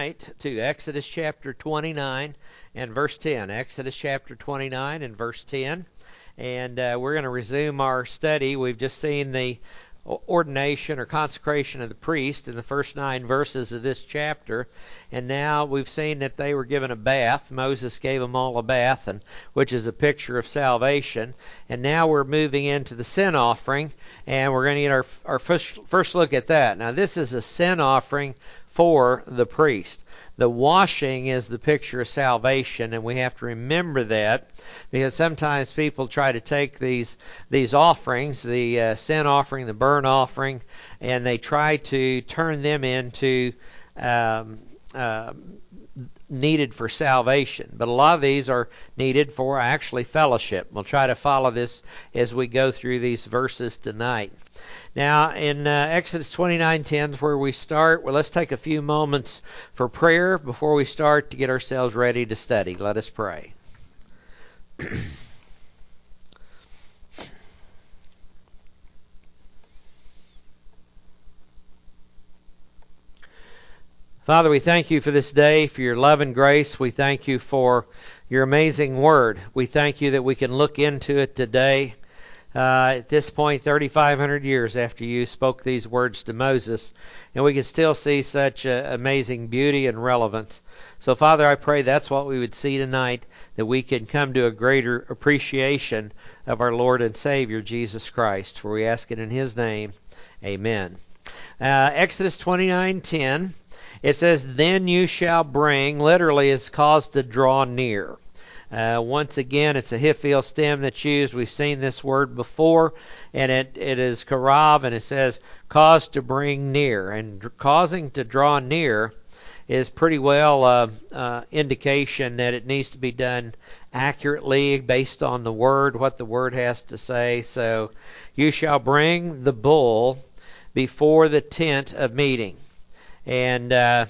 To Exodus chapter 29 and verse 10. Exodus chapter 29 and verse 10. And we're going to resume our study. We've just seen the ordination or consecration of the priest in the first 9 verses of this chapter. And now we've seen that they were given a bath. Moses gave them all a bath, which is a picture of salvation. And now we're moving into the sin offering, and we're going to get our first look at that. Now this is a sin offering for the priest. The washing is the picture of salvation, and we have to remember that because sometimes people try to take these offerings, the sin offering, the burnt offering, and they try to turn them into needed for salvation. But a lot of these are needed for actually fellowship. We'll try to follow this as we go through these verses tonight. Now, in Exodus 29:10 is where we start. Well, let's take a few moments for prayer before we start to get ourselves ready to study. Let us pray. Father, we thank you for this day, for your love and grace. We thank you for your amazing word. We thank you that we can look into it today. At this point, 3,500 years after you spoke these words to Moses, and we can still see such amazing beauty and relevance. So, Father, I pray that's what we would see tonight, that we can come to a greater appreciation of our Lord and Savior, Jesus Christ. For we ask it in His name. Amen. Exodus 29:10, it says, "Then you shall bring," literally is caused to draw near. Once again, it's a Hiphil stem that's used. We've seen this word before, and it is karav, and it says cause to bring near. And causing to draw near is pretty well indication that it needs to be done accurately based on the word, what the word has to say. So, you shall bring the bull before the tent of meeting. And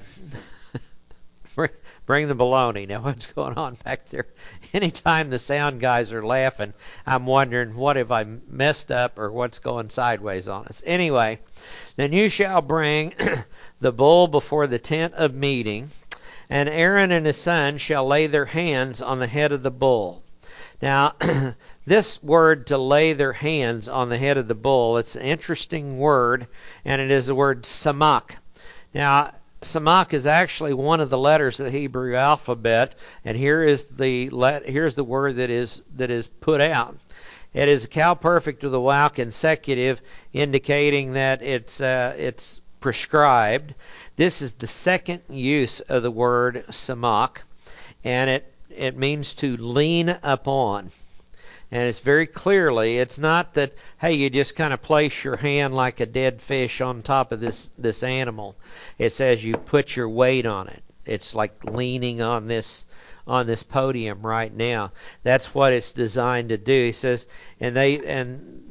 bring the baloney. Now, what's going on back there? Anytime the sound guys are laughing, I'm wondering, what have I messed up or what's going sideways on us? Anyway, then you shall bring the bull before the tent of meeting, and Aaron and his son shall lay their hands on the head of the bull. Now, this word, to lay their hands on the head of the bull, it's an interesting word, and it is the word samak. Now, Samak is actually one of the letters of the Hebrew alphabet, and here's the word that is put out. It is a cow perfect with a wow consecutive, indicating that it's prescribed. This is the second use of the word Samak, and it means to lean upon. And it's very clearly, it's not that, hey, you just kind of place your hand like a dead fish on top of this animal. It says you put your weight on it. It's like leaning on this podium right now. That's what it's designed to do. He says, and they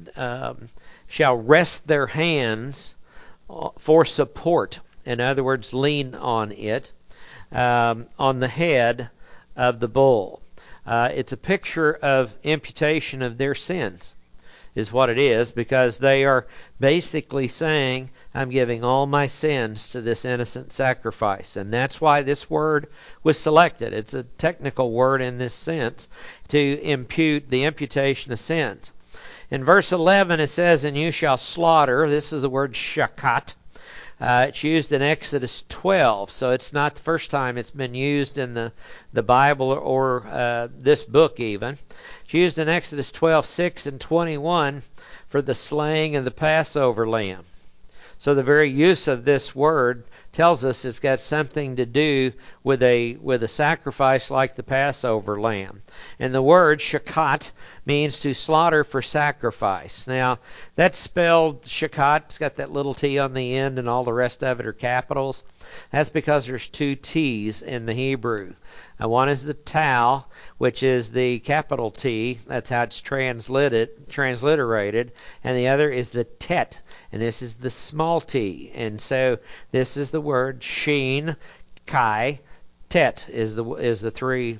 shall rest their hands for support. In other words, lean on it, on the head of the bull. It's a picture of imputation of their sins, is what it is, because they are basically saying, I'm giving all my sins to this innocent sacrifice. And that's why this word was selected. It's a technical word in this sense, to impute the imputation of sins. In verse 11 it says, and you shall slaughter. This is the word shakat. It's used in Exodus 12, so it's not the first time it's been used in the Bible or this book even. It's used in Exodus 12:6 and 21 for the slaying of the Passover lamb. So the very use of this word tells us it's got something to do with a sacrifice like the Passover lamb. And the word shakat means to slaughter for sacrifice. Now, that's spelled shakat. It's got that little T on the end, and all the rest of it are capitals. That's because there's 2 T's in the Hebrew. One is the tau, which is the capital T. That's how it's transliterated. And the other is the tet, and this is the small t. And so this is the word sheen, kai, tet is the 3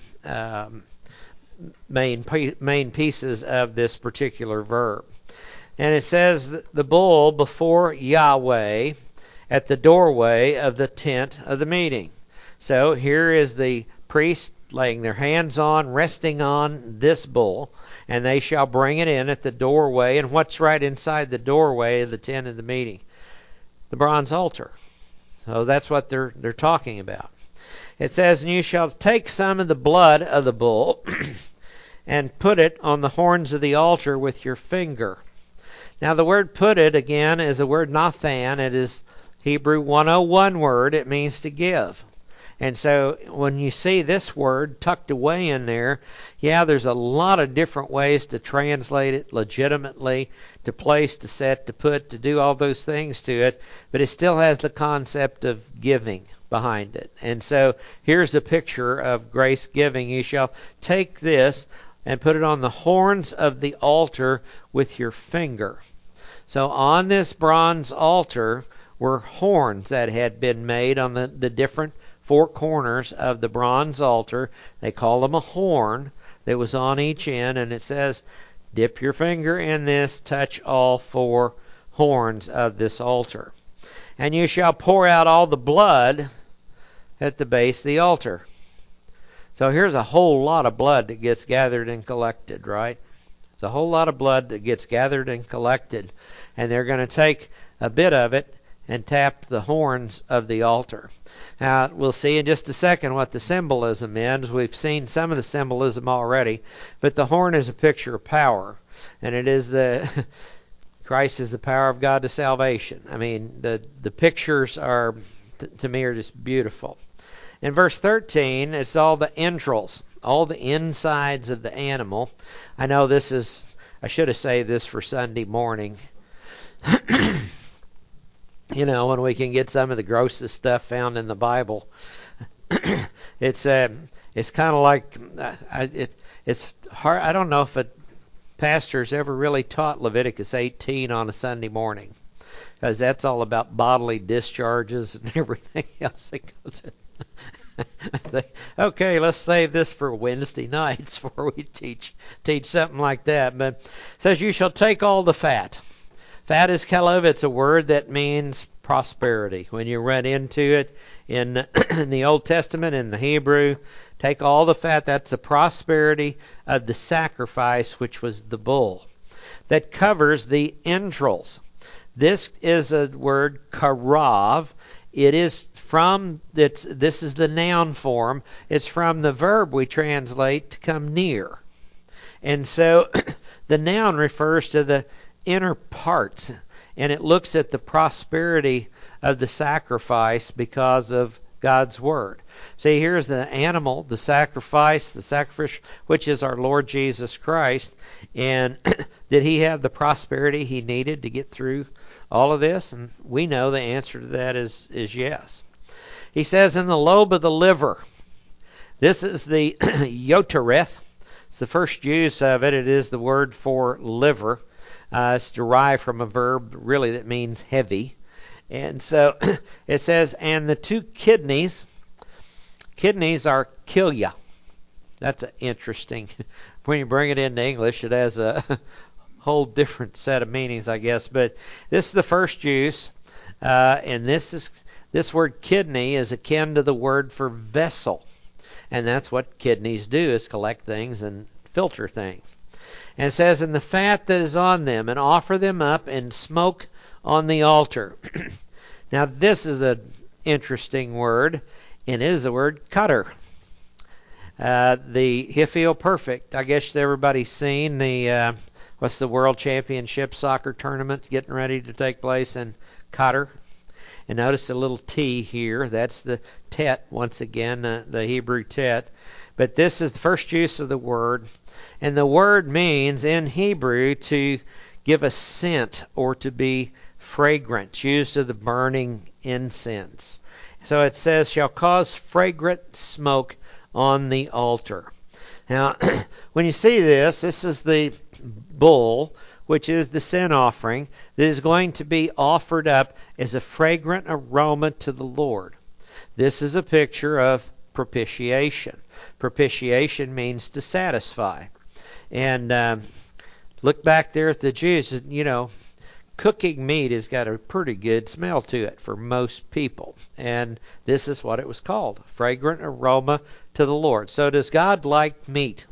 main pieces of this particular verb. And it says the bull before Yahweh at the doorway of the tent of the meeting. So here is the priest laying their hands on, resting on this bull, and they shall bring it in at the doorway. And what's right inside the doorway of the tent of the meeting? The bronze altar. So that's what they're talking about. It says, and you shall take some of the blood of the bull and put it on the horns of the altar with your finger. Now the word put it, again, is a word nathan. It is Hebrew 101 word. It means to give. And so when you see this word tucked away in there, yeah, there's a lot of different ways to translate it legitimately, to place, to set, to put, to do all those things to it, but it still has the concept of giving behind it. And so here's a picture of grace giving. You shall take this and put it on the horns of the altar with your finger. So on this bronze altar were horns that had been made on the different four corners of the bronze altar. They call them a horn that was on each end, and it says, dip your finger in this, touch all four horns of this altar. And you shall pour out all the blood at the base of the altar. So here's a whole lot of blood that gets gathered and collected, right? It's a whole lot of blood that gets gathered and collected. And they're going to take a bit of it and tap the horns of the altar. Now, we'll see in just a second what the symbolism is. We've seen some of the symbolism already, but the horn is a picture of power, and it is Christ is the power of God to salvation. I mean, the pictures are, to me, are just beautiful. In verse 13, it's all the entrails, all the insides of the animal. I know I should have saved this for Sunday morning. You know, when we can get some of the grossest stuff found in the Bible. It's kind of like, it's hard. I don't know if a pastor's ever really taught Leviticus 18 on a Sunday morning, because that's all about bodily discharges and everything else that goes in. Okay, let's save this for Wednesday nights before we teach something like that. But it says, you shall take all the fat. Fat is kalev. It's a word that means prosperity. When you read into it in the Old Testament, in the Hebrew, take all the fat. That's the prosperity of the sacrifice, which was the bull. That covers the entrails. This is a word, karav. It is this is the noun form. It's from the verb we translate to come near. And so the noun refers to the inner parts, and it looks at the prosperity of the sacrifice because of God's word. See, here's the animal, the sacrifice, which is our Lord Jesus Christ. And did he have the prosperity he needed to get through all of this? And we know the answer to that is yes. He says, in the lobe of the liver. This is the yotereth. It's the first use of it. It is the word for liver. It's derived from a verb really that means heavy. And so it says, and the two kidneys are kilya. That's interesting. When you bring it into English, it has a whole different set of meanings, I guess. But this is the first use, and this word kidney is akin to the word for vessel. And that's what kidneys do, is collect things and filter things. And it says, and the fat that is on them, and offer them up in smoke on the altar. Now, this is an interesting word, and it is the word cutter. The Hiphil Perfect. I guess everybody's seen the World Championship soccer tournament getting ready to take place in Qatar. And notice the little T here. That's the tet, once again, the Hebrew tet. But this is the first use of the word. And the word means, in Hebrew, to give a scent or to be fragrant, used of the burning incense. So it says, shall cause fragrant smoke on the altar. Now, when you see this is the bull, which is the sin offering, that is going to be offered up as a fragrant aroma to the Lord. This is a picture of propitiation. Propitiation means to satisfy. And look back there at the Jews, cooking meat has got a pretty good smell to it for most people. And this is what it was called, fragrant aroma to the Lord. So does God like meat?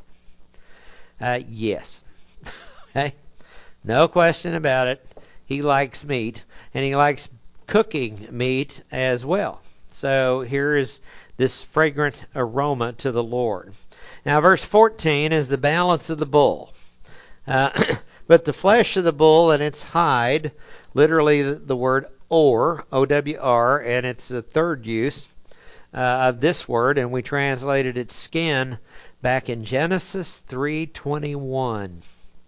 Yes. Okay? No question about it. He likes meat, and he likes cooking meat as well. So here is this fragrant aroma to the Lord. Now, verse 14 is the balance of the bull. But the flesh of the bull and its hide, literally the word or, O-W-R, and it's the third use of this word, and we translated its skin back in Genesis 3:21.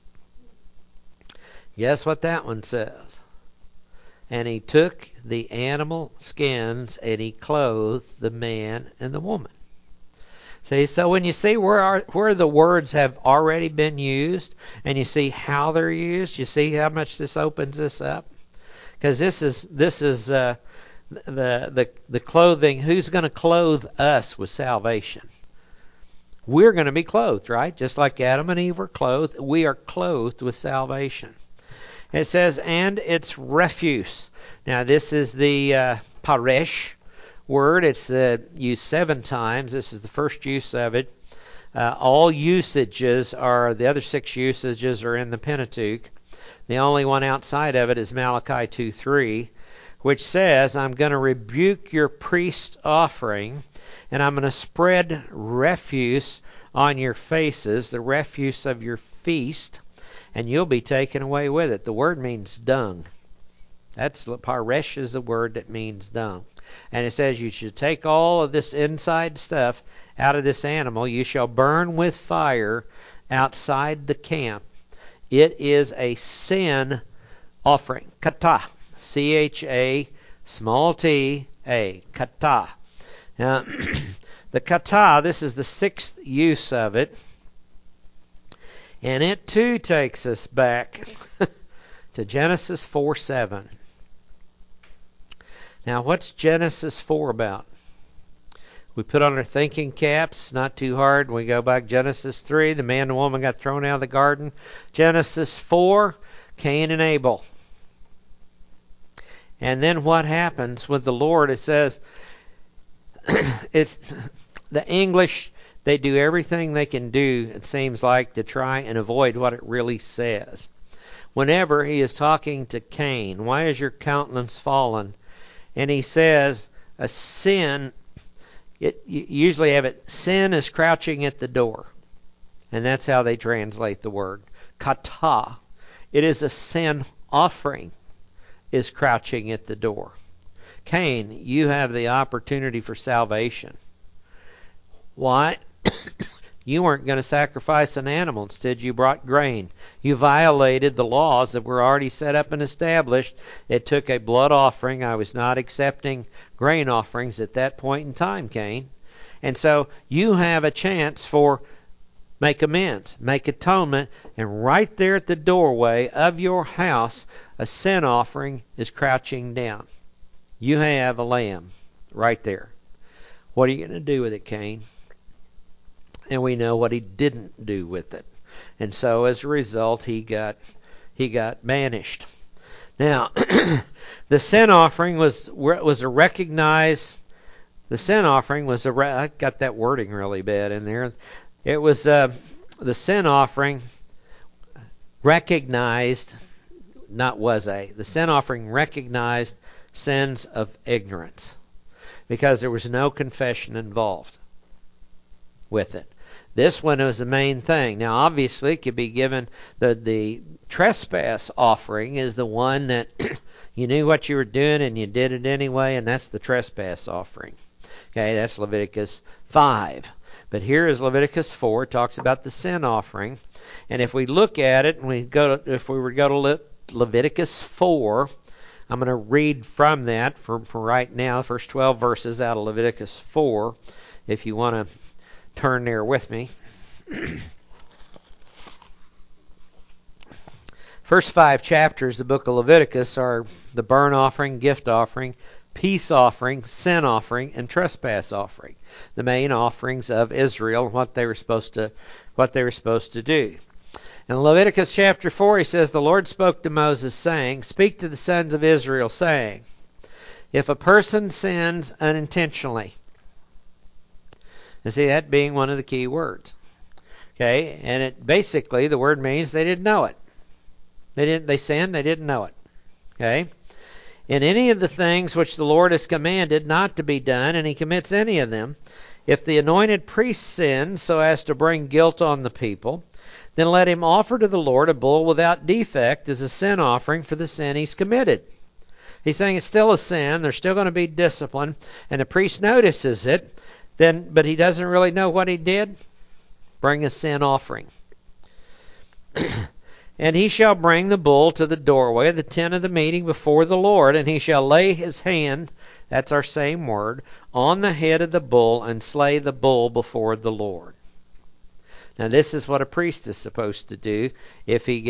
Guess what that one says? And he took the animal skins and he clothed the man and the woman. See, so when you see where the words have already been used, and you see how they're used, you see how much this opens this up. Because this is the clothing. Who's going to clothe us with salvation? We're going to be clothed, right? Just like Adam and Eve were clothed, we are clothed with salvation. It says, and its refuse. Now this is the paresh word. It's used 7 times. This is the first use of it. All usages are, the other 6 usages are in the Pentateuch. The only one outside of it is Malachi 2:3, which says, I'm going to rebuke your priest offering, and I'm going to spread refuse on your faces, the refuse of your feast, and you'll be taken away with it. The word means dung. That's paresh is the word that means dung. And it says you should take all of this inside stuff out of this animal. You shall burn with fire outside the camp. It is a sin offering. Kata. C-H-A small t-a. Kata. Now, the kata, this is the 6th use of it. And it too takes us back to Genesis 4:7. Now, what's Genesis 4 about? We put on our thinking caps, not too hard. We go back Genesis 3, the man and woman got thrown out of the garden. Genesis 4, Cain and Abel. And then what happens with the Lord? It says, it's the English, they do everything they can do, it seems like, to try and avoid what it really says. Whenever he is talking to Cain, why is your countenance fallen? And he says, a sin, you usually have it, sin is crouching at the door. And that's how they translate the word. Kata. It is a sin offering is crouching at the door. Cain, you have the opportunity for salvation. Why? You weren't going to sacrifice an animal. Instead, you brought grain. You violated the laws that were already set up and established. It took a blood offering. I was not accepting grain offerings at that point in time, Cain. And so you have a chance for make amends, make atonement, and right there at the doorway of your house, a sin offering is crouching down. You have a lamb right there. What are you going to do with it, Cain? And we know what he didn't do with it. And so as a result, he got banished. Now, the sin offering was a recognized. The sin offering was I got that wording really bad in there. It was the sin offering recognized, not was a. The sin offering recognized sins of ignorance because there was no confession involved with it. This one was the main thing. Now, obviously, it could be given the trespass offering is the one that you knew what you were doing and you did it anyway, and that's the trespass offering. Okay, that's Leviticus 5. But here is Leviticus 4. It talks about the sin offering. And if we look at it, and if we were to go to Leviticus 4, I'm going to read from that for right now, the first 12 verses out of Leviticus 4, if you want to turn there with me. First 5 chapters, the book of Leviticus, are the burnt offering, gift offering, peace offering, sin offering, and trespass offering. The main offerings of Israel, what they were supposed to do. In Leviticus chapter 4, he says, the Lord spoke to Moses, saying, speak to the sons of Israel, saying, if a person sins unintentionally, and see that being one of the key words, okay, and it basically, the word means they didn't know it. They sinned, they didn't know it, okay? In any of the things which the Lord has commanded not to be done, and he commits any of them, if the anointed priest sins so as to bring guilt on the people, then let him offer to the Lord a bull without defect as a sin offering for the sin he's committed. He's saying it's still a sin, there's still going to be discipline, and the priest notices it, but he doesn't really know what he did. Bring a sin offering. And he shall bring the bull to the doorway of the tent of the meeting before the Lord, and he shall lay his hand, that's our same word, on the head of the bull and slay the bull before the Lord. Now this is what a priest is supposed to do if he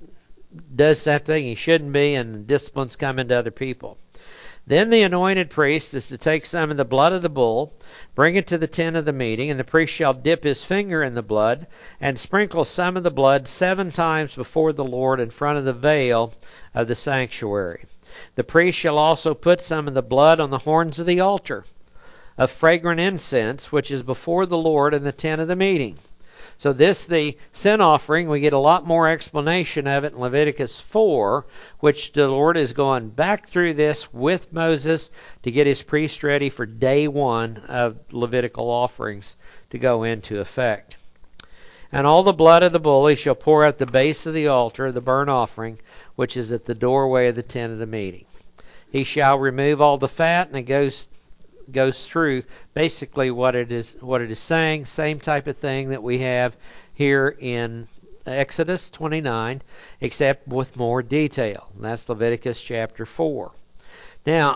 does something he shouldn't be and discipline's coming to other people. Then the anointed priest is to take some of the blood of the bull, bring it to the tent of the meeting, and the priest shall dip his finger in the blood and sprinkle some of the blood 7 times before the Lord in front of the veil of the sanctuary. The priest shall also put some of the blood on the horns of the altar of fragrant incense, which is before the Lord in the tent of the meeting. So the sin offering, we get a lot more explanation of it in Leviticus 4, which the Lord is going back through this with Moses to get his priest ready for day 1 of Levitical offerings to go into effect. And all the blood of the bull he shall pour at the base of the altar of the burnt offering, which is at the doorway of the tent of the meeting. He shall remove all the fat, and it goes through basically what it is saying, same type of thing that we have here in Exodus 29, except with more detail. That's Leviticus chapter 4. Now,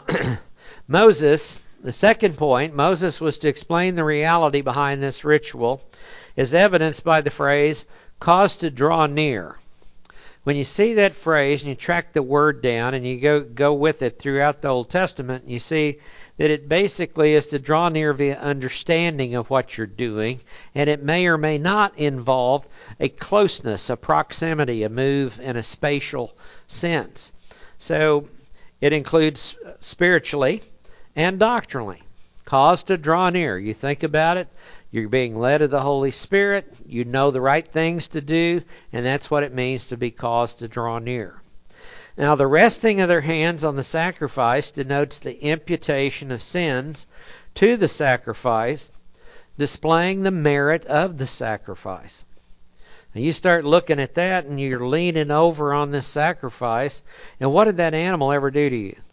Moses, the second point, Moses was to explain the reality behind this ritual, is evidenced by the phrase, cause to draw near. When you see that phrase and you track the word down and you go with it throughout the Old Testament, you see that it basically is to draw near the understanding of what you're doing, and it may or may not involve a closeness, a proximity, a move in a spatial sense. So it includes spiritually and doctrinally. Cause to draw near. You think about it, you're being led of the Holy Spirit, you know the right things to do, and that's what it means to be caused to draw near. Now, the resting of their hands on the sacrifice denotes the imputation of sins to the sacrifice, displaying the merit of the sacrifice. Now, you start looking at that and you're leaning over on this sacrifice, and what did that animal ever do to you?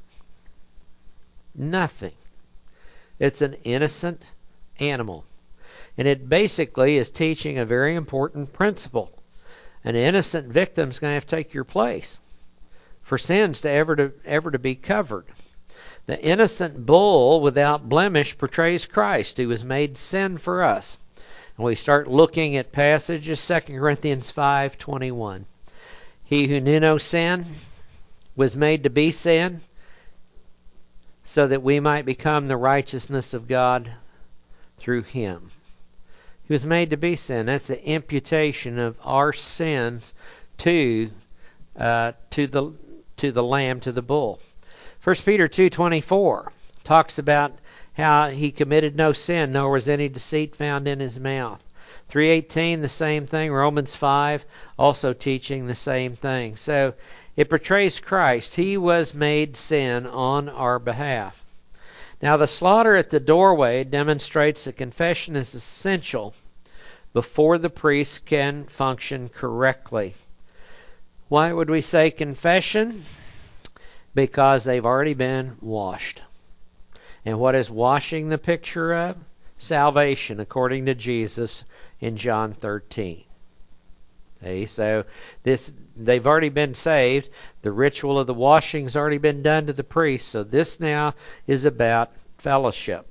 Nothing. It's an innocent animal. And it basically is teaching a very important principle. An innocent victim's going to have to take your place for sins to ever to be covered. The innocent bull without blemish portrays Christ, who was made sin for us. And we start looking at passages, 2 Corinthians 5:21. He who knew no sin was made to be sin, so that we might become the righteousness of God through him. He was made to be sin. That's the imputation of our sins to the lamb, to the bull. 1 Peter 2:24 talks about how he committed no sin, nor was any deceit found in his mouth. 3:18, the same thing. Romans 5, also teaching the same thing. So it portrays Christ. He was made sin on our behalf. Now, the slaughter at the doorway demonstrates that confession is essential before the priest can function correctly. Why would we say confession? Because they've already been washed. And what is washing the picture of? Salvation, according to Jesus in John 13. Okay, so they've already been saved. The ritual of the washing's already been done to the priest. So this now is about fellowship.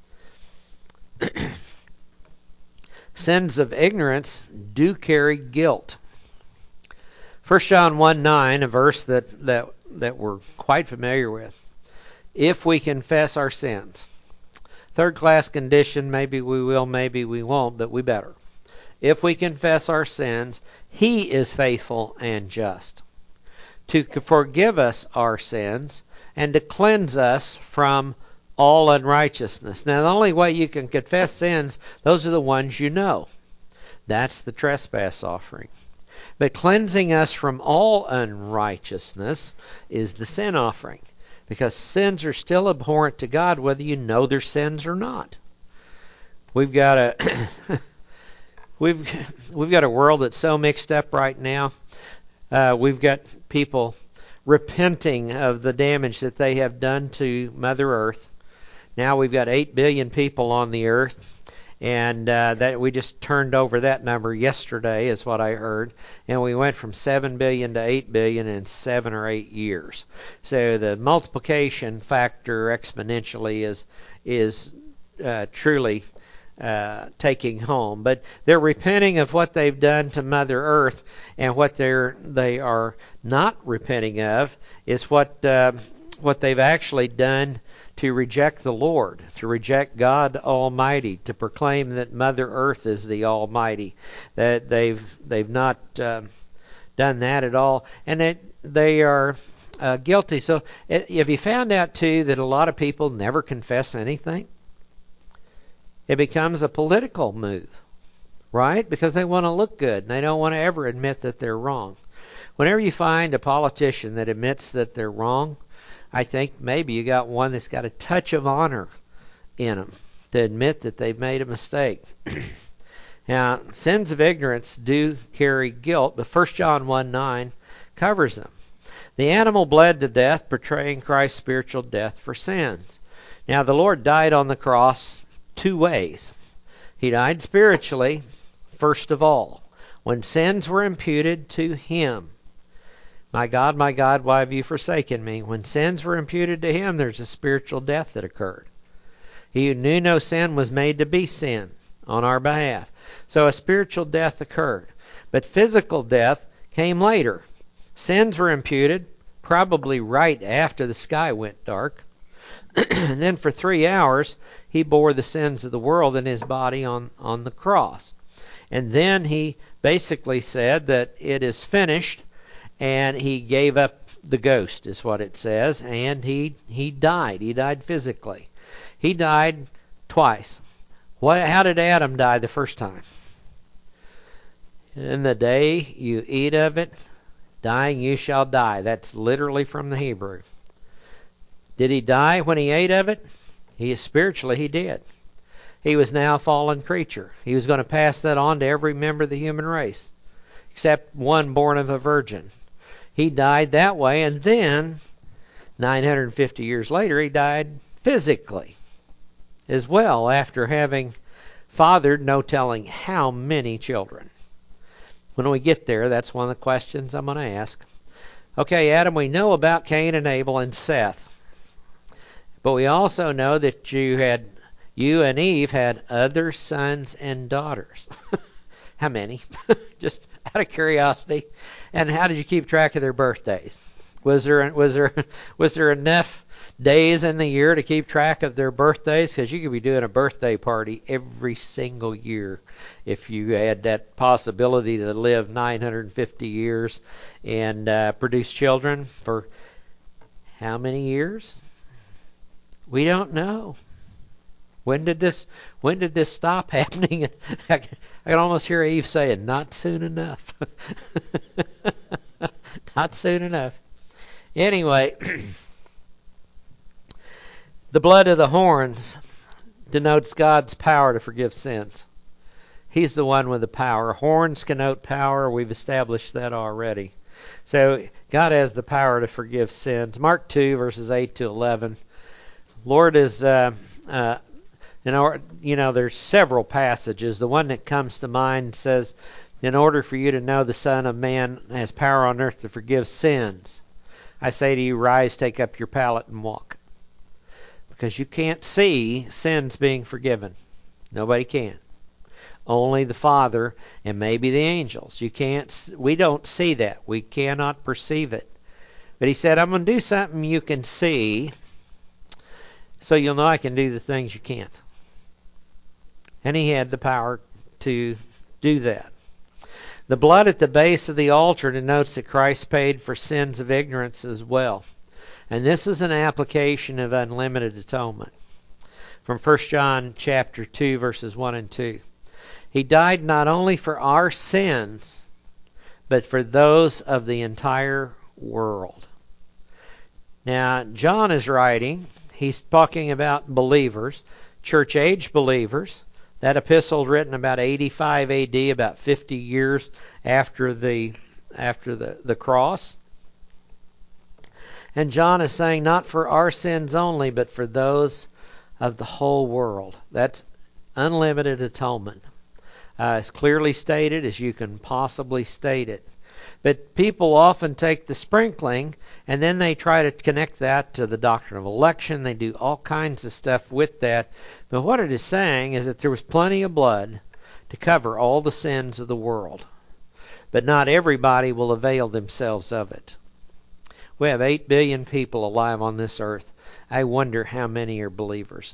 Sins of ignorance do carry guilt. 1 John 1:9, a verse that we're quite familiar with. If we confess our sins. Third class condition, maybe we will, maybe we won't, but we better. if we confess our sins, He is faithful and just to forgive us our sins and to cleanse us from all unrighteousness. Now, the only way you can confess sins, those are the ones you know. That's the trespass offering. But cleansing us from all unrighteousness is the sin offering, because sins are still abhorrent to God whether you know they're sins or not. We've got a we've got a world that's so mixed up right now. We've got people repenting of the damage that they have done to Mother Earth. Now we've got 8 billion people on the earth, and that we just turned over that number yesterday, is what I heard, and we went from 7 billion to 8 billion in 7 or 8 years. So the multiplication factor exponentially is truly taking home. But they're repenting of what they've done to Mother Earth, and what they are not repenting of is what they've actually done to reject the Lord, to reject God Almighty, to proclaim that Mother Earth is the Almighty. That they've not done that at all, and that they are guilty. So have you found out too that a lot of people never confess anything? It becomes a political move, right? Because they want to look good, and they don't want to ever admit that they're wrong. Whenever you find a politician that admits that they're wrong, I think maybe you got one that's got a touch of honor in them to admit that they've made a mistake. Now, sins of ignorance do carry guilt, but 1 John 1:9 covers them. The animal bled to death, portraying Christ's spiritual death for sins. Now, the Lord died on the cross 2 ways. He died spiritually, first of all, when sins were imputed to Him. My God, why have you forsaken me? When sins were imputed to Him, there's a spiritual death that occurred. He who knew no sin was made to be sin on our behalf. So a spiritual death occurred. But physical death came later. Sins were imputed probably right after the sky went dark. And then for 3 hours, He bore the sins of the world in His body on the cross. And then He basically said that it is finished, and He gave up the ghost, is what it says, and He died. He died physically. He died twice. How did Adam die the first time? In the day you eat of it, dying you shall die. That's literally from the Hebrew. Did he die when he ate of it? Spiritually, he did. He was now a fallen creature. He was going to pass that on to every member of the human race, except one born of a virgin. He died that way, and then 950 years later, he died physically as well, after having fathered no telling how many children. When we get there, that's one of the questions I'm going to ask. Okay, Adam, we know about Cain and Abel and Seth. But we also know that you and Eve had other sons and daughters. How many? Just out of curiosity. And how did you keep track of their birthdays? Was there enough days in the year to keep track of their birthdays? Because you could be doing a birthday party every single year if you had that possibility to live 950 years and produce children for how many years? We don't know. When did this stop happening? I can almost hear Eve saying, "Not soon enough." Not soon enough. Anyway, the blood of the horns denotes God's power to forgive sins. He's the one with the power. Horns connote power. We've established that already. So God has the power to forgive sins. Mark 2, verses 8 to 11. Lord is, there's several passages. The one that comes to mind says, in order for you to know the Son of Man has power on earth to forgive sins, I say to you, rise, take up your pallet and walk. Because you can't see sins being forgiven. Nobody can. Only the Father and maybe the angels. We don't see that. We cannot perceive it. But He said, I'm going to do something you can see, so you'll know I can do the things you can't. And He had the power to do that. The blood at the base of the altar denotes that Christ paid for sins of ignorance as well. And this is an application of unlimited atonement. From 1 John chapter 2, verses 1 and 2. He died not only for our sins, but for those of the entire world. Now, John is writing, he's talking about believers, church-age believers. That epistle written about 85 AD, about 50 years after the cross. And John is saying not for our sins only, but for those of the whole world. That's unlimited atonement. As clearly stated as you can possibly state it. But people often take the sprinkling and then they try to connect that to the doctrine of election. They do all kinds of stuff with that. But what it is saying is that there was plenty of blood to cover all the sins of the world. But not everybody will avail themselves of it. We have 8 billion people alive on this earth. I wonder how many are believers.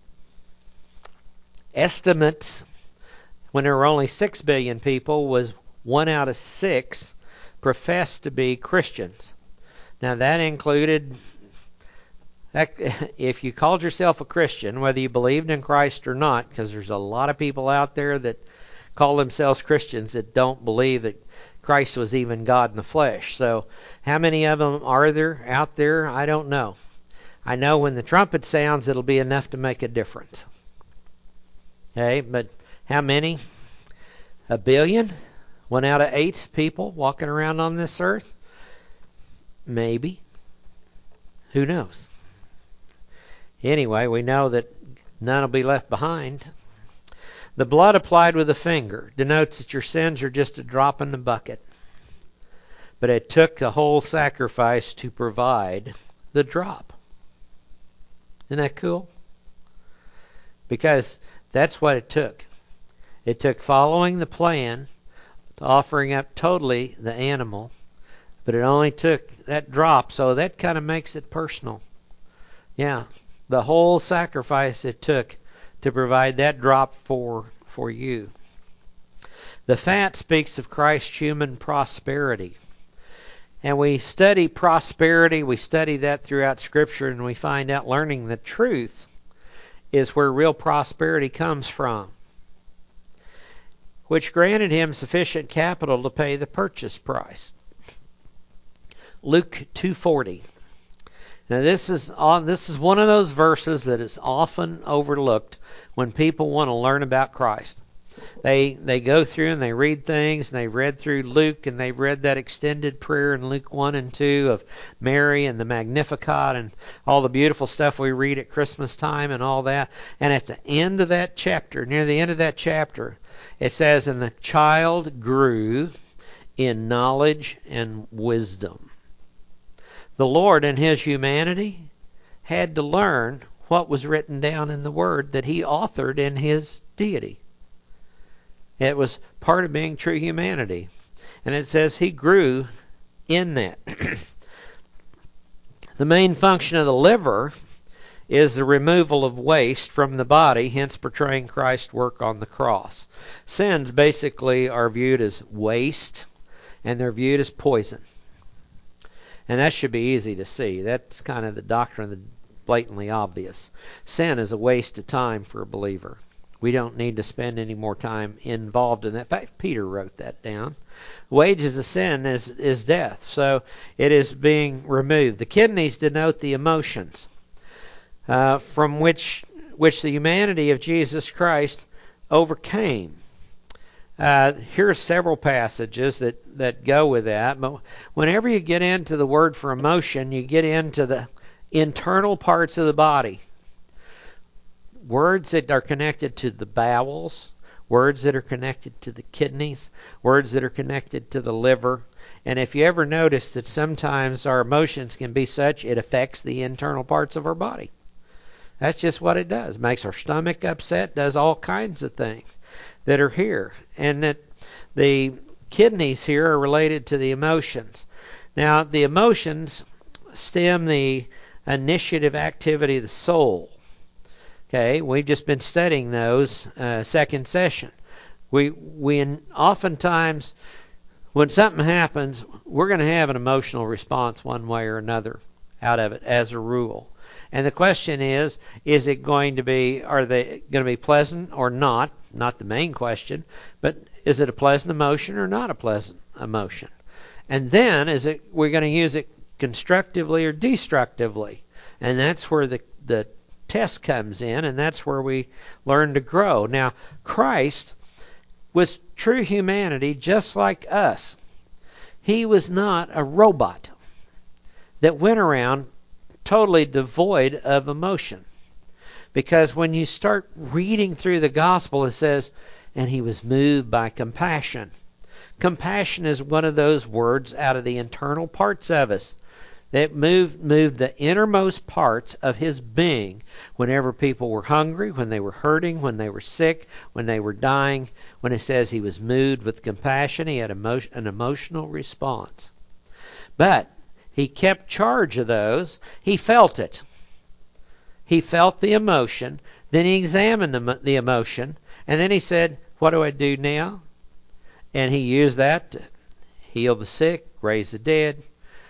Estimates when there were only 6 billion people was 1 out of 6 professed to be Christians. Now that included, if you called yourself a Christian, whether you believed in Christ or not, because there's a lot of people out there that call themselves Christians that don't believe that Christ was even God in the flesh. So how many of them are there out there? I don't know. I know when the trumpet sounds, it'll be enough to make a difference. Okay, but how many? 1 billion? 1 out of 8 people walking around on this earth? Maybe. Who knows? Anyway, we know that none will be left behind. The blood applied with the finger denotes that your sins are just a drop in the bucket. But it took a whole sacrifice to provide the drop. Isn't that cool? Because that's what it took. It took following the plan, offering up totally the animal, but it only took that drop, so that kind of makes it personal. Yeah, the whole sacrifice it took to provide that drop for you. The fat speaks of Christ's human prosperity. And we study prosperity, we study that throughout Scripture, and we find out learning the truth is where real prosperity comes from, which granted him sufficient capital to pay the purchase price. Luke 2:40. Now this is one of those verses that is often overlooked when people want to learn about Christ. They go through and they read things, and they read through Luke, and they read that extended prayer in Luke 1 and 2 of Mary and the Magnificat and all the beautiful stuff we read at Christmas time and all that. And at the end of that chapter, near the end of that chapter, it says, "And the child grew in knowledge and wisdom." The Lord in his humanity had to learn what was written down in the Word that he authored in his deity. It was part of being true humanity. And it says he grew in that. The main function of the liver is the removal of waste from the body, hence portraying Christ's work on the cross. Sins basically are viewed as waste, and they're viewed as poison. And that should be easy to see. That's kind of the doctrine that's blatantly obvious. Sin is a waste of time for a believer. We don't need to spend any more time involved in that. In fact, Peter wrote that down. Wages of sin is death. So it is being removed. The kidneys denote the emotions from which the humanity of Jesus Christ overcame. Here are several passages that go with that. But whenever you get into the word for emotion, you get into the internal parts of the body. Words that are connected to the bowels, words that are connected to the kidneys, words that are connected to the liver. And if you ever notice that sometimes our emotions can be such, it affects the internal parts of our body. That's just what it does. It makes our stomach upset, does all kinds of things that are here. And that the kidneys here are related to the emotions. Now, the emotions stem the initiative activity of the soul. Okay, we've just been studying those second session. Oftentimes when something happens, we're going to have an emotional response one way or another out of it as a rule. And the question is it going to be, are they going to be pleasant or not? Not the main question, but is it a pleasant emotion or not a pleasant emotion? And then we're going to use it constructively or destructively? And that's where the test comes in, and that's where we learn to grow. Now, Christ was true humanity just like us. He was not a robot that went around totally devoid of emotion. Because when you start reading through the gospel, it says, and he was moved by compassion. Compassion is one of those words out of the internal parts of us that moved the innermost parts of his being whenever people were hungry, when they were hurting, when they were sick, when they were dying. When it says he was moved with compassion, he had an emotional response. But he kept charge of those. He felt it. He felt the emotion. Then he examined the emotion. And then he said, what do I do now? And he used that to heal the sick, raise the dead,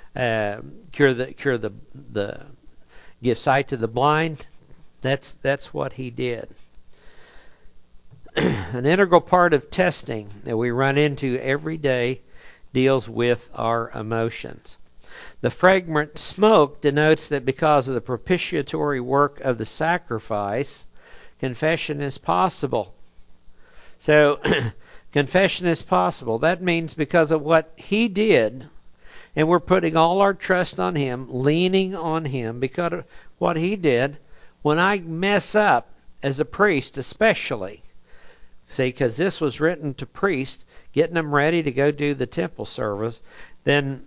give sight to the blind. That's what he did. An integral part of testing that we run into every day deals with our emotions. The fragrant smoke denotes that because of the propitiatory work of the sacrifice, confession is possible. So, confession is possible. That means because of what he did, and we're putting all our trust on him, leaning on him because of what he did. When I mess up, as a priest especially, see, because this was written to priests, getting them ready to go do the temple service, then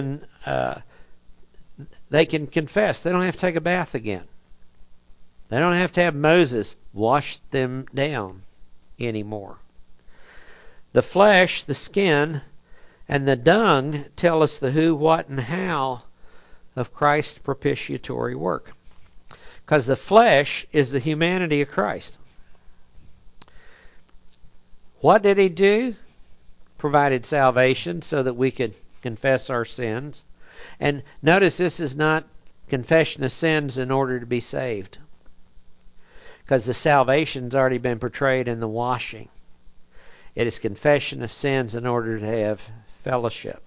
they can confess. They don't have to take a bath again. They don't have to have Moses wash them down anymore. The flesh, the skin, and the dung tell us the who, what, and how of Christ's propitiatory work. Because the flesh is the humanity of Christ. What did he do? Provided salvation so that we could confess our sins. And notice this is not confession of sins in order to be saved. Because the salvation's already been portrayed in the washing. It is confession of sins in order to have fellowship.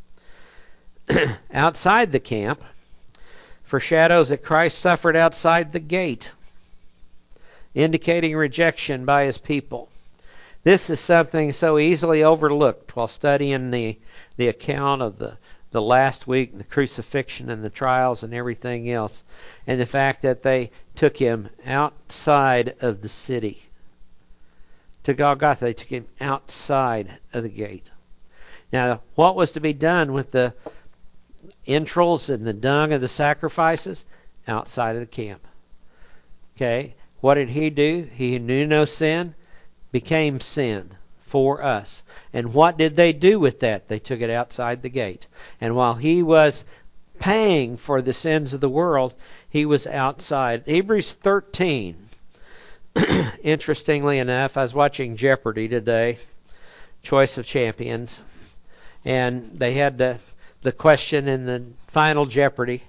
Outside the camp foreshadows that Christ suffered outside the gate, indicating rejection by his people. This is something so easily overlooked while studying the account of the last week, the crucifixion and the trials and everything else, and the fact that they took him outside of the city. To Golgotha, they took him outside of the gate. Now, what was to be done with the entrails and the dung of the sacrifices? Outside of the camp. Okay, what did he do? He who knew no sin became sin for us. And what did they do with that? They took it outside the gate. And while he was paying for the sins of the world, he was outside. Hebrews 13. Interestingly enough, I was watching Jeopardy today, Choice of Champions, and they had the question in the final Jeopardy.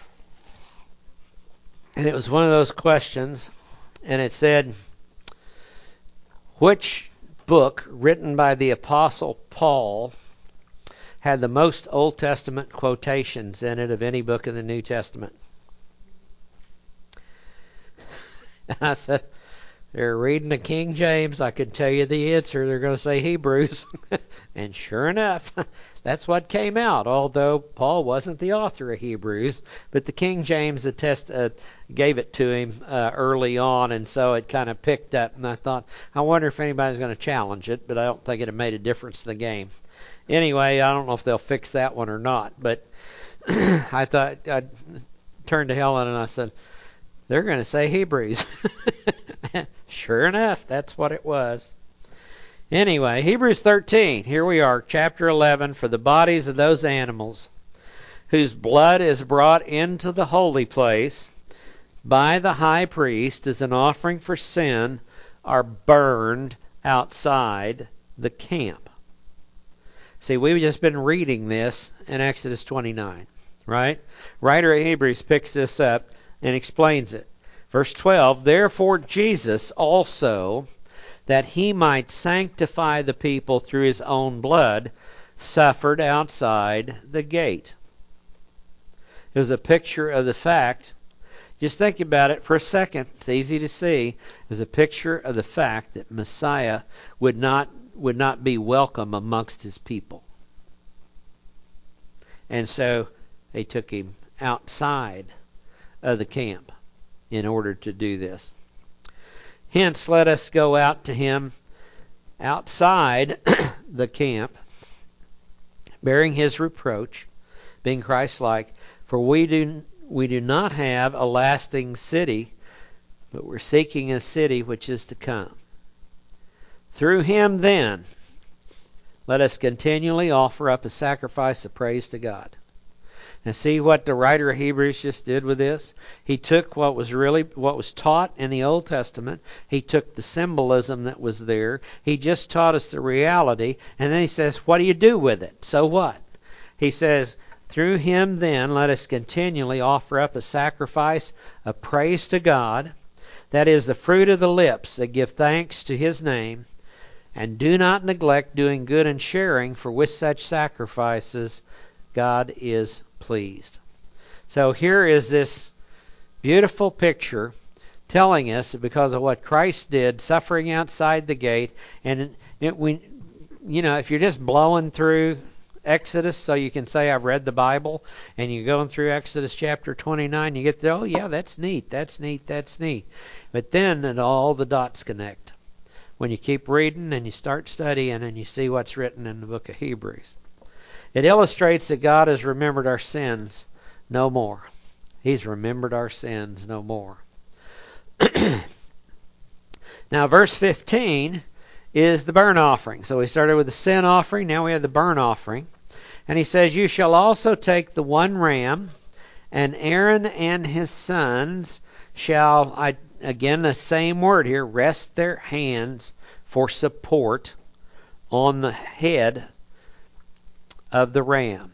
And it was one of those questions, and it said, which book written by the Apostle Paul had the most Old Testament quotations in it of any book in the New Testament? And I said, they're reading the King James. I can tell you the answer. They're going to say Hebrews. And sure enough, that's what came out, although Paul wasn't the author of Hebrews. But the King James gave it to him early on, and so it kind of picked up. And I thought, I wonder if anybody's going to challenge it, but I don't think it had made a difference in the game. Anyway, I don't know if they'll fix that one or not. But I thought, I turned to Helen and I said, they're going to say Hebrews. Sure enough, that's what it was. Anyway, Hebrews 13. Here we are, chapter 11. For the bodies of those animals whose blood is brought into the holy place by the high priest as an offering for sin are burned outside the camp. See, we've just been reading this in Exodus 29, right? Writer of Hebrews picks this up and explains it. Verse 12, therefore Jesus also, that he might sanctify the people through his own blood, suffered outside the gate. It was a picture of the fact, just think about it for a second, it's easy to see, it was a picture of the fact that Messiah would not be welcome amongst his people. And so they took him outside of the camp in order to do this. Hence, let us go out to him outside the camp, bearing his reproach, being Christ-like, for we do not have a lasting city, but we're seeking a city which is to come. Through him, then, let us continually offer up a sacrifice of praise to God. And see what the writer of Hebrews just did with this? He took what was taught in the Old Testament. He took the symbolism that was there. He just taught us the reality. And then he says, what do you do with it? So what? He says, through him then let us continually offer up a sacrifice of praise to God. That is the fruit of the lips that give thanks to his name. And do not neglect doing good and sharing, for with such sacrifices God is pleased. So here is this beautiful picture telling us that because of what Christ did, suffering outside the gate, and if you're just blowing through Exodus so you can say I've read the Bible, and you're going through Exodus chapter 29, you get oh yeah, that's neat. But then all the dots connect when you keep reading and you start studying and you see what's written in the book of Hebrews. It illustrates that God has remembered our sins no more. He's remembered our sins no more. Now, verse 15 is the burnt offering. So we started with the sin offering. Now we have the burnt offering. And he says, you shall also take the one ram, and Aaron and his sons shall, again the same word here, rest their hands for support on the head of the ram.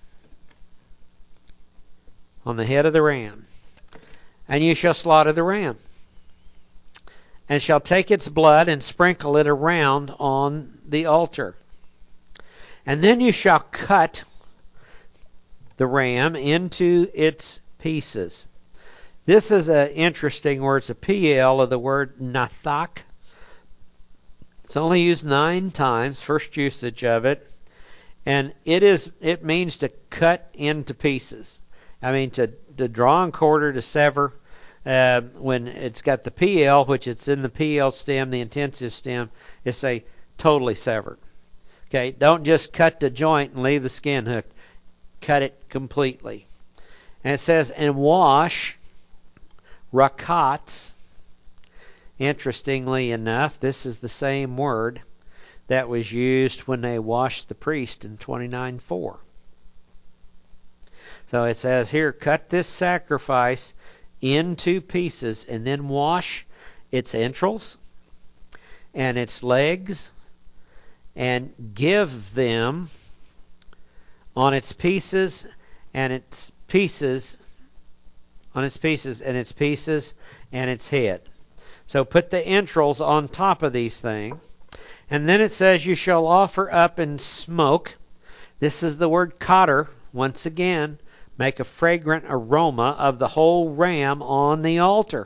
On the head of the ram. And you shall slaughter the ram, and shall take its blood and sprinkle it around on the altar. And then you shall cut the ram into its pieces. This is an interesting word. It's a PL of the word nathak. It's only used 9 times, first usage of it. And it means to cut into pieces. I mean, to draw and quarter, to sever. When it's got the PL, which it's in the PL stem, the intensive stem, it's a totally severed. Okay, don't just cut the joint and leave the skin hooked. Cut it completely. And it says, and wash rakats. Interestingly enough, this is the same word that was used when they washed the priest in 29:4. So it says here, cut this sacrifice into pieces and then wash its entrails and its legs and give them on its pieces and its pieces, on its pieces and its pieces and its head. So put the entrails on top of these things. And then it says, you shall offer up in smoke. This is the word kater. Once again, make a fragrant aroma of the whole ram on the altar.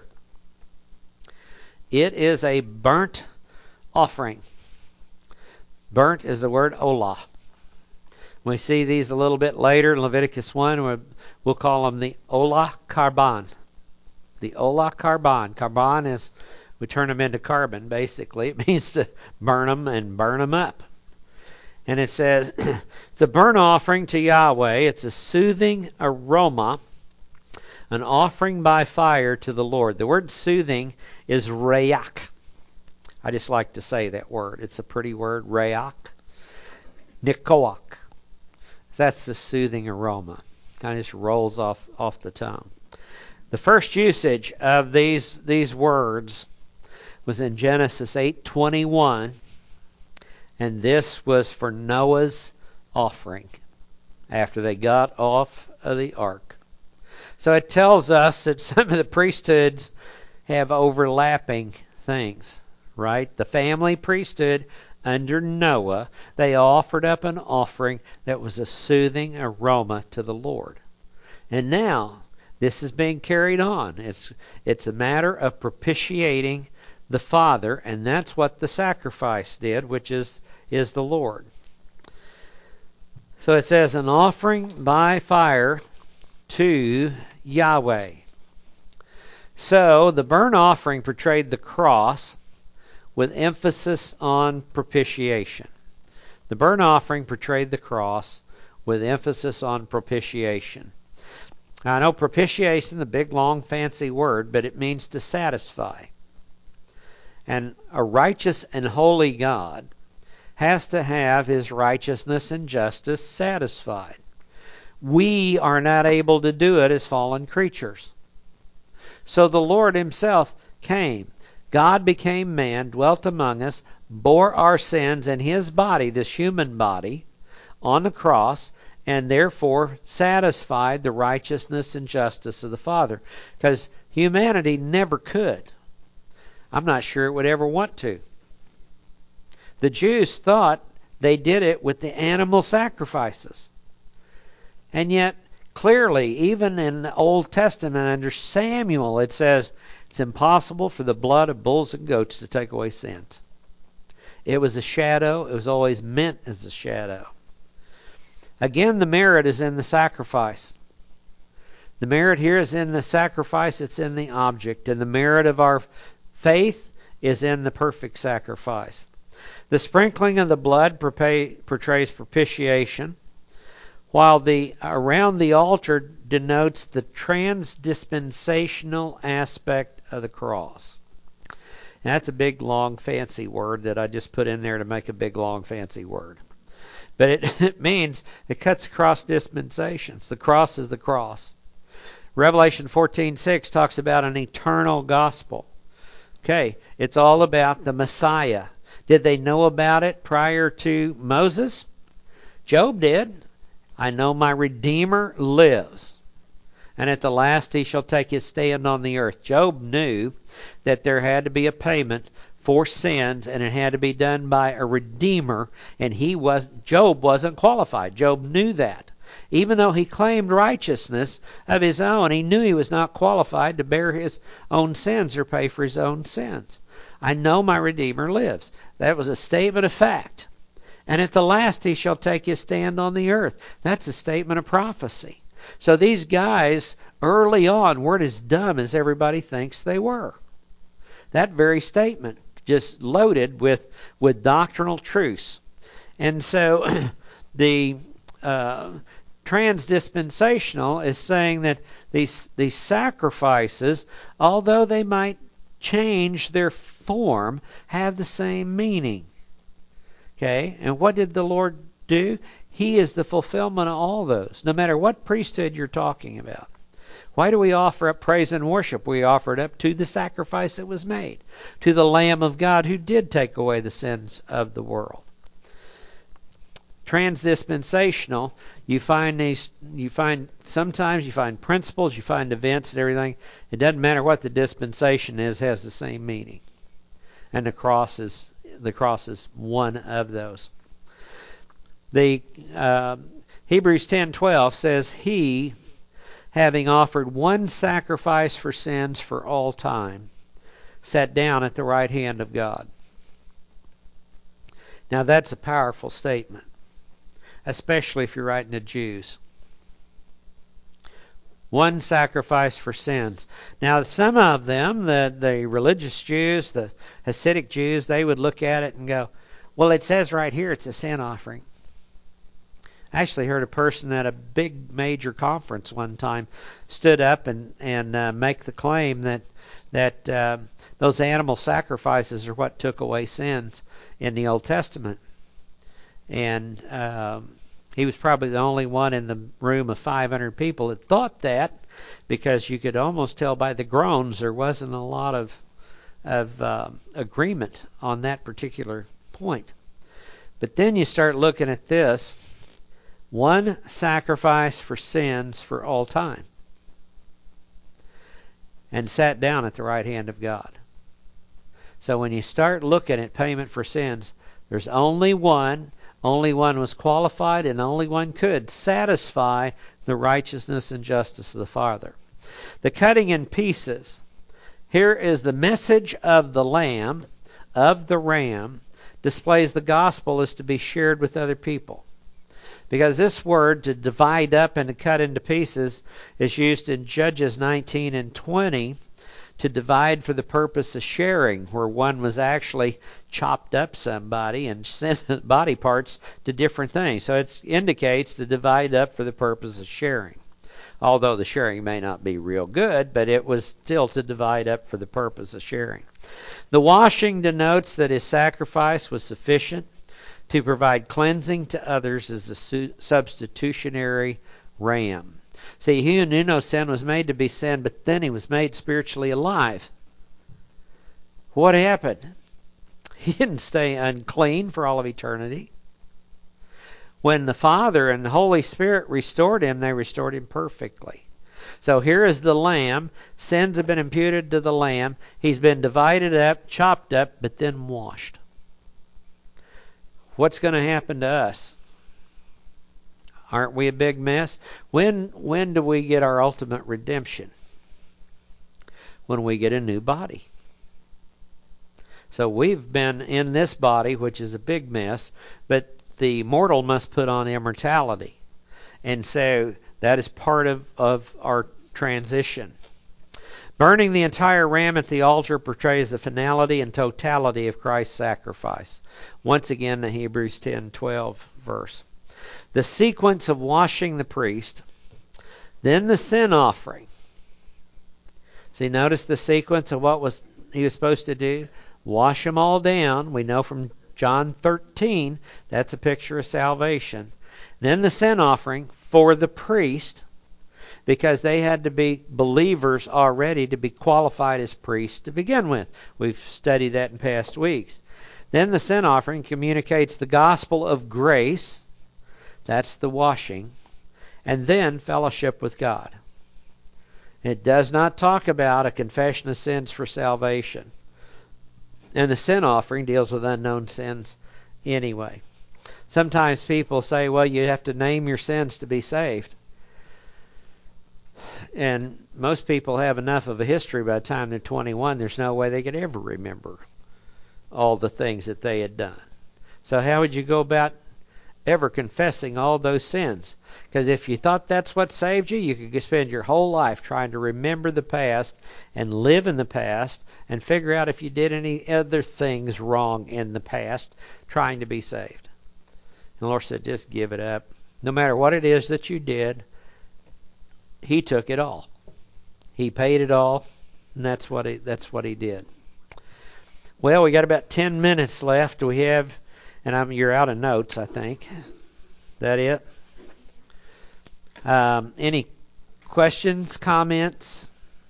It is a burnt offering. Burnt is the word olah. We see these a little bit later in Leviticus 1. We'll call them the olah karban. The olah karban. Karban is, we turn them into carbon, basically. It means to burn them and burn them up. And it says, it's a burnt offering to Yahweh. It's a soothing aroma, an offering by fire to the Lord. The word soothing is reyak. I just like to say that word. It's a pretty word, reyak. Nikoak. That's the soothing aroma. Kind of just rolls off the tongue. The first usage of these words was in Genesis 8:21, and this was for Noah's offering after they got off of the ark. So it tells us that some of the priesthoods have overlapping things, right? The family priesthood under Noah, they offered up an offering that was a soothing aroma to the Lord. And now this is being carried on. It's a matter of propitiating the Father, and that's what the sacrifice did, which is the Lord. So it says, an offering by fire to Yahweh. So the burnt offering portrayed the cross with emphasis on propitiation. The burnt offering portrayed the cross with emphasis on propitiation. Now, I know propitiation is a big, long, fancy word, but it means to satisfy. And a righteous and holy God has to have his righteousness and justice satisfied. We are not able to do it as fallen creatures. So the Lord himself came. God became man, dwelt among us, bore our sins in his body, this human body, on the cross, and therefore satisfied the righteousness and justice of the Father. Because humanity never could. I'm not sure it would ever want to. The Jews thought they did it with the animal sacrifices. And yet, clearly, even in the Old Testament under Samuel, it says it's impossible for the blood of bulls and goats to take away sins. It was a shadow. It was always meant as a shadow. Again, the merit is in the sacrifice. The merit here is in the sacrifice. It's in the object. And the merit of our faith is in the perfect sacrifice. The sprinkling of the blood portrays propitiation, while the around the altar denotes the transdispensational aspect of the cross. And that's a big, long, fancy word that I just put in there to make a big, long, fancy word. But it means it cuts across dispensations. The cross is the cross. Revelation 14:6 talks about an eternal gospel. Okay, it's all about the Messiah. Did they know about it prior to Moses? Job did. I know my Redeemer lives, and at the last he shall take his stand on the earth. Job knew that there had to be a payment for sins, and it had to be done by a Redeemer, and Job wasn't qualified. Job knew that. Even though he claimed righteousness of his own, he knew he was not qualified to bear his own sins or pay for his own sins. I know my Redeemer lives. That was a statement of fact. And at the last he shall take his stand on the earth. That's a statement of prophecy. So these guys early on weren't as dumb as everybody thinks they were. That very statement just loaded with doctrinal truths. And so the transdispensational is saying that these sacrifices, although they might change their form, have the same meaning. Okay, and what did the Lord do? He is the fulfillment of all those, no matter what priesthood you're talking about. Why do we offer up praise and worship? We offer it up to the sacrifice that was made, to the Lamb of God who did take away the sins of the world. Transdispensational, sometimes you find principles, you find events and everything. It doesn't matter what the dispensation is, it has the same meaning. And the cross is one of those. The Hebrews 10:12 says, He, having offered one sacrifice for sins for all time, sat down at the right hand of God. Now that's a powerful statement, especially if you're writing to Jews. One sacrifice for sins. Now some of them, the religious Jews, the Hasidic Jews, they would look at it and go, well, it says right here it's a sin offering. I actually heard a person at a big major conference one time stood up and make the claim that those animal sacrifices are what took away sins in the Old Testament. And he was probably the only one in the room of 500 people that thought that, because you could almost tell by the groans there wasn't a lot of agreement on that particular point. But then you start looking at this: one sacrifice for sins for all time, and sat down at the right hand of God. So when you start looking at payment for sins, there's only one was qualified, and only one could satisfy the righteousness and justice of the Father. The cutting in pieces. Here is the message of the Lamb, of the Ram, displays the gospel is to be shared with other people. Because this word, to divide up and to cut into pieces, is used in Judges 19 and 20 to divide for the purpose of sharing, where one was actually chopped up somebody and sent body parts to different things. So it indicates to divide up for the purpose of sharing. Although the sharing may not be real good, but it was still to divide up for the purpose of sharing. The washing denotes that his sacrifice was sufficient to provide cleansing to others as the substitutionary ram. See, he who knew no sin was made to be sin, but then he was made spiritually alive. What happened? He didn't stay unclean for all of eternity. When the Father and the Holy Spirit restored him, they restored him perfectly. So here is the Lamb. Sins have been imputed to the Lamb. He's been divided up, chopped up, but then washed. What's going to happen to us? Aren't we a big mess? When do we get our ultimate redemption? When we get a new body. So we've been in this body, which is a big mess, but the mortal must put on immortality. And so that is part of our transition. Burning the entire ram at the altar portrays the finality and totality of Christ's sacrifice. Once again, the Hebrews 10:12 verse. The sequence of washing the priest, then the sin offering. See, notice the sequence of what he was supposed to do. Wash them all down. We know from John 13, that's a picture of salvation. Then the sin offering for the priest, because they had to be believers already to be qualified as priests to begin with. We've studied that in past weeks. Then the sin offering communicates the gospel of grace. That's the washing. And then fellowship with God. It does not talk about a confession of sins for salvation. And the sin offering deals with unknown sins anyway. Sometimes people say, well, you have to name your sins to be saved. And most people have enough of a history by the time they're 21, there's no way they could ever remember all the things that they had done. So how would you go about ever confessing all those sins? Because if you thought that's what saved you, you could spend your whole life trying to remember the past and live in the past and figure out if you did any other things wrong in the past trying to be saved. And the Lord said, just give it up. No matter what it is that you did, He took it all. He paid it all, and that's what he did. Well, we got about 10 minutes left. We have, and you're out of notes, I think. Is that it? Any questions, comments?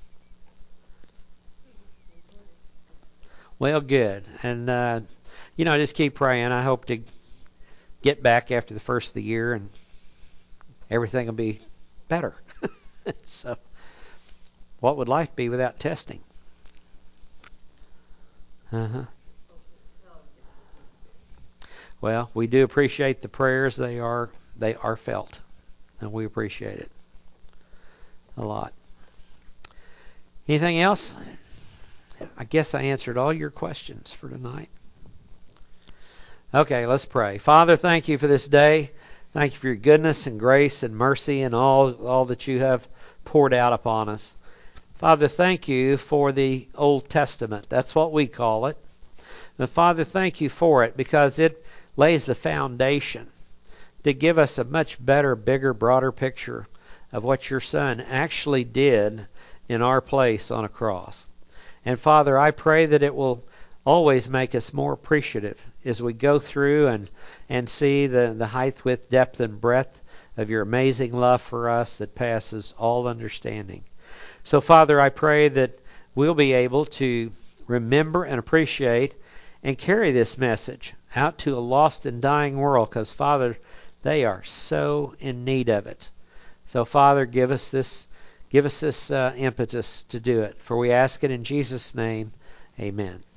Well, good. And, just keep praying. I hope to get back after the first of the year and everything will be better. So, what would life be without testing? Well, we do appreciate the prayers. They are felt, and we appreciate it a lot. Anything else? I guess I answered all your questions for tonight. Okay, let's pray. Father, thank you for this day. Thank you for your goodness and grace and mercy and all that you have poured out upon us. Father, thank you for the Old Testament. That's what we call it. But Father, thank you for it because it lays the foundation to give us a much better, bigger, broader picture of what your Son actually did in our place on a cross. And Father, I pray that it will always make us more appreciative as we go through and see the height, width, depth, and breadth of your amazing love for us that passes all understanding. So, Father, I pray that we'll be able to remember and appreciate and carry this message out to a lost and dying world, because, Father, they are so in need of it. So, Father, give us this impetus to do it. For we ask it in Jesus' name. Amen.